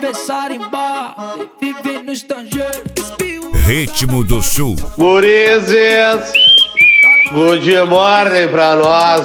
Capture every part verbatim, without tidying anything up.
conversar em bar, viver no estrangeiro. Ritmo do Sul. Gurizes, good morning pra nós.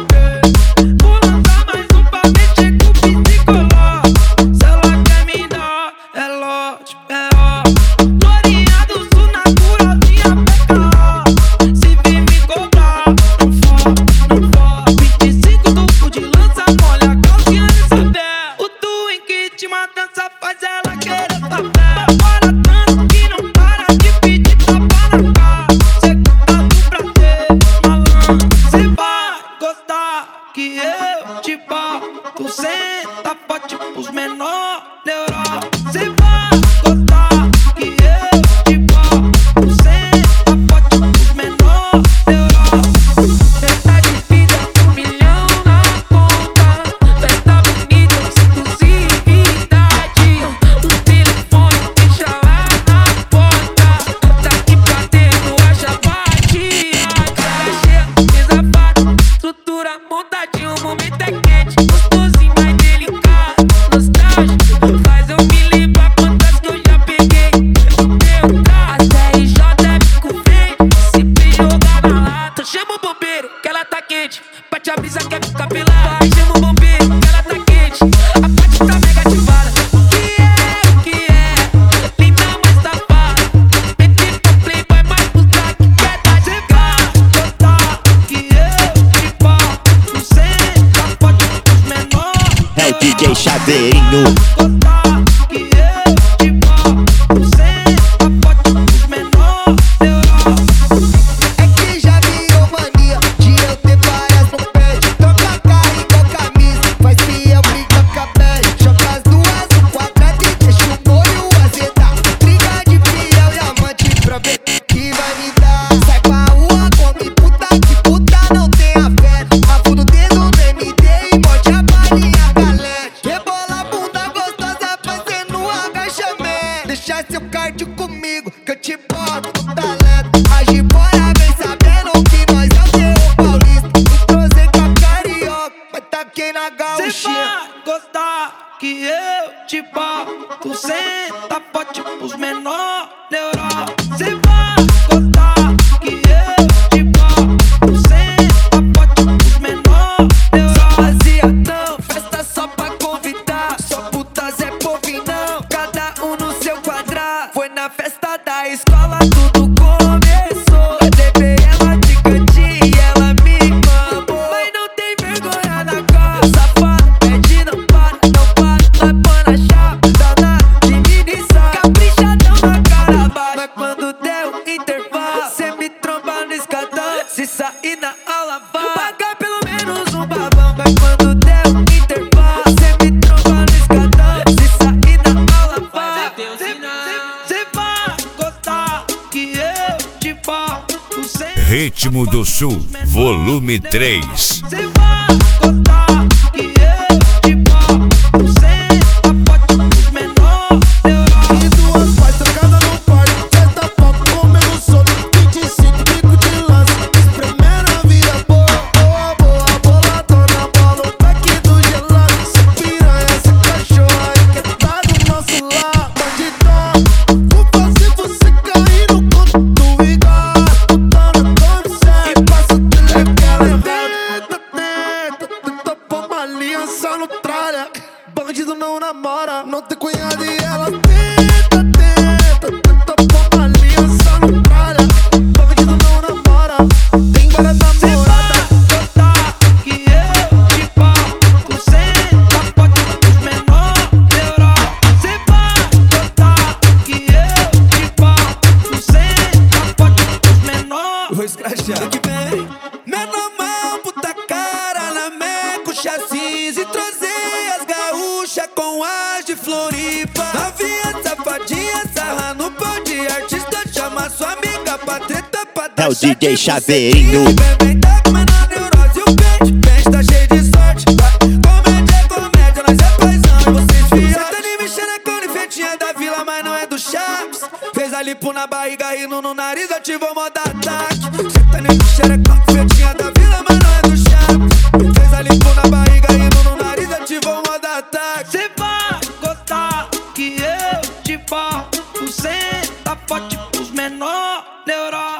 Que eu te boto, senta forte pros menor neural. Cê vai gostar que eu te boto, senta forte pros menor neural. Cê tá de vida, um milhão na conta. Festa bonita, exclusividade. O telefone deixa lá na porta. Tá aqui batendo a chapadeada. Cara cheia, mesa farta, estrutura montadinha. O momento é quente, gostosinho, mais delicado, nostálgico. Faz eu me lembrar quantas que eu já peguei. Meu traço, R J com frente, se bem jogar na lata. Chama o bombeiro, que ela tá quente. Bate a brisa, quer ficar pelada. Chama o bombeiro, que ela tá quente. A parte tá mega ativada. O que é, o que é? Linda, mas safada. Meti pra playboy, mas pros black quer dar de cara. Gostar que eu te boto, senta forte pros menor. É o D J Chaveirinho. Gostar que eu te boto, senta forte pros menor neural. É que já virou mania de eu ter vaias no pé. Troca carro igual camisa, faz fiel, briga com a pele. Joga as duas no quadrado e deixa o molho azedar. Briga de fiel e amante pra ver que vai me dar. Sai pra rua, come puta, que puta não tem a fé. Afundo o dedo no M D e morde a balinha galete. Rebola a bunda gostosa fazendo agachamento. Deixa seu cardio comigo que eu te boto no talento. Age bora, vem sabendo que nós é o terror paulista. Entrosei com a carioca, mas taquei na Cê gauchinha. vai gostar que eu te boto, senta forte pros menor neural. Cê vai gostar que eu te boto, senta forte pros menor neural. Rapaziadão, festa só pra convidar. Só putas é povinão, cada um no seu quadrado. Foi na festa da escola, tudo começou. Eu levei ela de cantinho e ela me mamou. Mas não tem vergonha na cara, safada, pede não para, não para. Nós põe na chapa, dá na diminuição. Caprichadão na cara baixa. Mas quando der o intervalo, cê me tromba no escadão. Se sair na aula vai pagar pelo menos um babão. Mas quando der o intervalo, cê me tromba no escadão. Se sair na aula vai. Cê vai gostar que eu te boto, senta Ritmo do Sul, volume três. Cê vai gostar que eu te boto, senta forte pros menor neural. E duas pais trocadas no quarto, festa foco comendo solo. vinte e cinco bico de lança, espremendo a vida boa. Boa, boa, boladona, bola o pack do gelado. Cê piranha, cê cachorra, aí que tá do nosso lado. Bandidão, vou fazer você cair no conto do Igor. Putana, come sério, e passa o telefone errado. Tenta, tenta, tenta pôr uma aliança no tralha. Bandido não namora, não tem cunhado e ela tenta, tenta, tenta pôr uma aliança no tralha. Bandido não namora, tem várias namoradas. Gostar que eu te boto, senta forte pros menor neural. Cê vai gostar que eu te boto, senta forte pros menor. Vou escrachar que vem. Menor mal, puta cara na meca, o chassis e trozei as gaúcha com as de Floripa. Novinha, safadinha, sarra no pau de artista. Chama sua amiga pra treta, pra dar É o D J chate. Chaveirinho. Vem, vem, tá comendo a neurose e o pente. Pente tá cheio de sorte. Comédia é comédia, nós é paizão e vocês fiam. Cê tá nem mexendo é com feitinha da vila, mas não é do Chaves. Fez a lipo na barriga, rindo no nariz, ativou o modo ataque. Cê tá nem mexendo é com feitinha da vila, mas não é do Chaves. Fez a lipo na barriga, rindo no nariz, ativou o modo ataque. Cê vai gostar que senta forte pros menor neural.